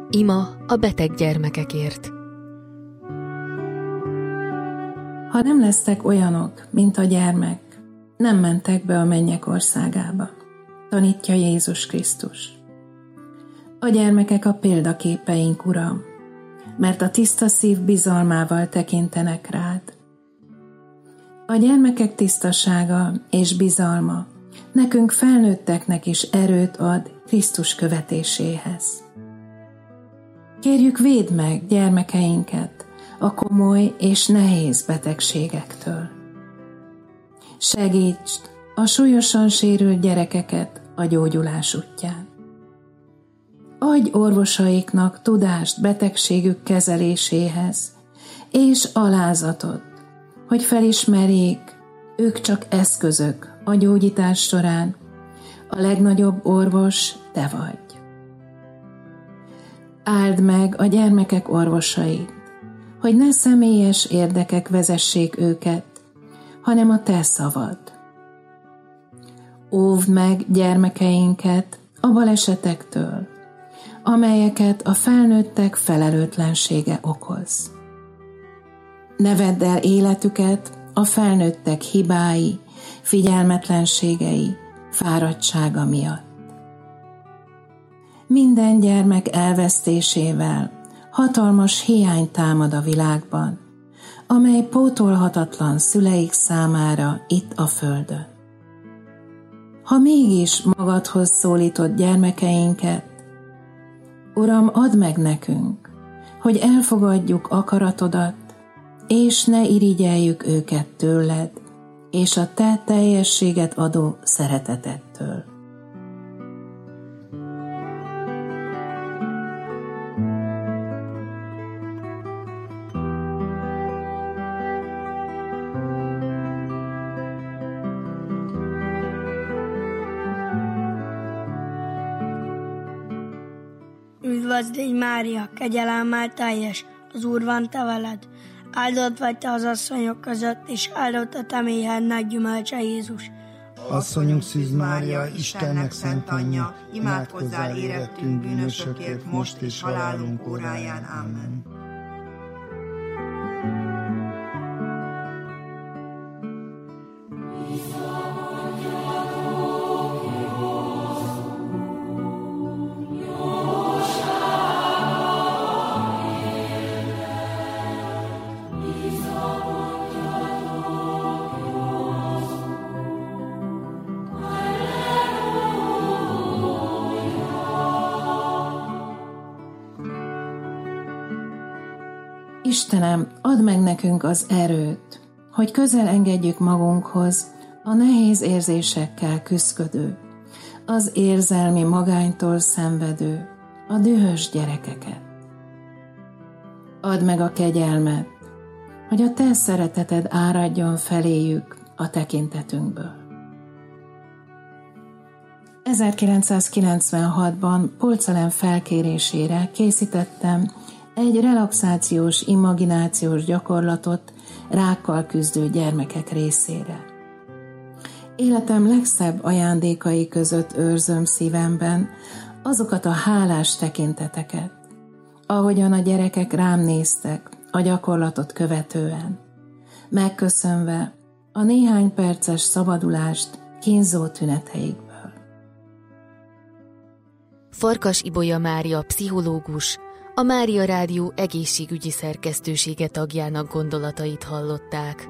Ima a beteg gyermekekért. Ha nem lesztek olyanok, mint a gyermek, nem mentek be a mennyek országába, tanítja Jézus Krisztus. A gyermekek a példaképeink, Uram, mert a tiszta szív bizalmával tekintenek rád. A gyermekek tisztasága és bizalma nekünk felnőtteknek is erőt ad Krisztus követéséhez. Kérjük, védd meg gyermekeinket a komoly és nehéz betegségektől. Segítsd a súlyosan sérült gyerekeket a gyógyulás útján. Adj orvosaiknak tudást betegségük kezeléséhez, és alázatot, hogy felismerjék, ők csak eszközök a gyógyítás során, a legnagyobb orvos te vagy. Áld meg a gyermekek orvosait, hogy ne személyes érdekek vezessék őket, hanem a te szavad. Óvd meg gyermekeinket a balesetektől, amelyeket a felnőttek felelőtlensége okoz. Ne vedd el életüket a felnőttek hibái, figyelmetlenségei, fáradtsága miatt. Minden gyermek elvesztésével hatalmas hiány támad a világban, amely pótolhatatlan szüleik számára itt a földön. Ha mégis magadhoz szólítod gyermekeinket, Uram, add meg nekünk, hogy elfogadjuk akaratodat, és ne irigyeljük őket tőled, és a te teljességet adó szeretetettől. Üdvözl légy, Mária, kegyelemmel teljes, az Úr van te veled. Áldott vagy te az asszonyok között, és áldott a te méhednek gyümölcse, Jézus. Asszonyunk Szűz Mária, Istennek szent anyja, imádkozzál érettünk bűnösökért, most és halálunk óráján. Amen. Istenem, add meg nekünk az erőt, hogy közel engedjük magunkhoz a nehéz érzésekkel küszködő, az érzelmi magánytól szenvedő, a dühös gyerekeket. Add meg a kegyelmet, hogy a te szereteted áradjon feléjük a tekintetünkből. 1996-ban Polczelen felkérésére készítettem egy relaxációs, imaginációs gyakorlatot rákkal küzdő gyermekek részére. Életem legszebb ajándékai között őrzöm szívemben azokat a hálás tekinteteket, ahogyan a gyerekek rám néztek a gyakorlatot követően, megköszönve a néhány perces szabadulást kínzó tüneteikből. Farkas Ibolya Mária pszichológus, a Mária Rádió egészségügyi szerkesztősége tagjának gondolatait hallották.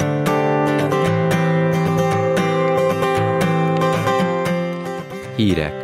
Hírek.